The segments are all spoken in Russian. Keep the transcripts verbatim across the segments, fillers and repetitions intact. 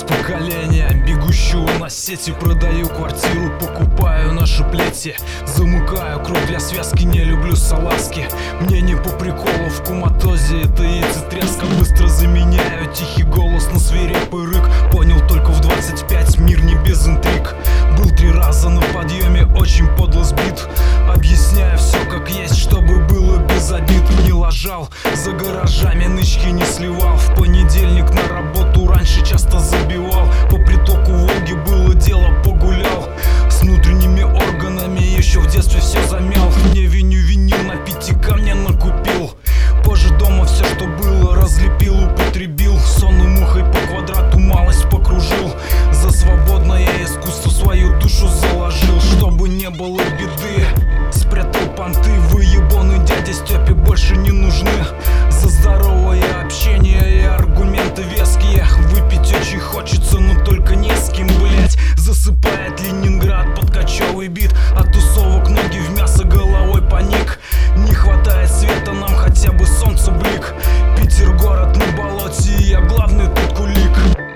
поколения, бегущего на сети. Продаю квартиру, покупаю наши плети. Замыкаю круг для связки, не люблю салазки. Мне не по приколу, в куматозе это яйцетряска. Быстро заменяю тихий голос на свирепый рык. Понял только в двадцать пять, мир не без интриг. Был три раза на подъеме, очень подло сбит. Объясняю все как есть, чтобы было без обид. Не ложал, за гаражами нычки не сливал. В понедельник на работу раньше часто забивал. По притоку Волги было дело, погулял. С внутренними органами еще в детстве все замял. Не виню, винил, на пяти камня накупил. Позже дома все, что было, разлепил, употребил. Сонной мухой по квадрату малость покружил. За свободное искусство свою душу заложил. Чтобы не было беды, спрятал понты. Выебоны дяде Степе больше не нужны. За здоровое общение и аргументы веские. Выпить очень хочется, но только не с кем, блять. Засыпает Ленинград под кочевый бит. От тусовок ноги в мясо, головой паник. Не хватает света, нам хотя бы солнце блик. Питер город на болоте, и я главный тут кулик.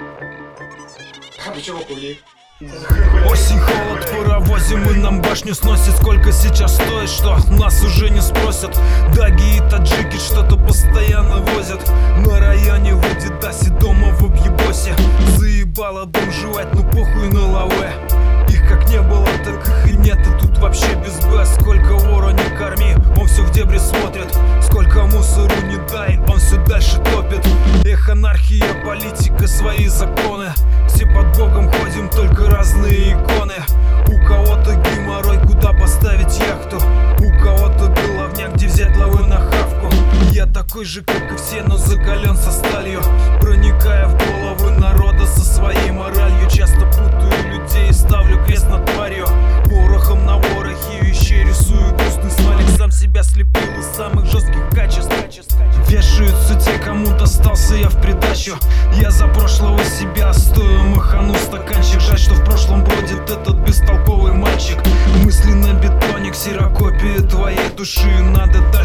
А почему кулик? Осень, холод, паровозим, и нам башню сносит. Сколько сейчас стоит, что нас уже не спросят. Даги и таджики что-то постоянно возят. На районе в Адидасе, дома в объебосе. Заебало дом жевать, ну похуй на лаве. Их как не было, так их и нет, и тут вообще без Б. Сколько вора не корми, он все в дебри смотрит. Сколько мусору не дай, он все дальше топит. Эх, анархия, политика, свои законы. Все под Богом ходим, только разные иконы. У кого-то геморрой, куда поставить яхту. У кого-то головня, где взять лавы на хавку. Я такой же, как и все, но закален со сталью. Проникая в головы народа со своей моралью. Часто путаю людей и ставлю крест над тварью. Порохом на ворохе вещей рисую грустный смайлик. Сам себя слепил из самых жестких качеств. Вешаются те, кому достался я в придачу. Я за прошлого себя стою, махану стаканчик. Жаль, что в прошлом бродит этот бестолковый мальчик. Мысли на бетоне, ксерокопии твоей души. Надо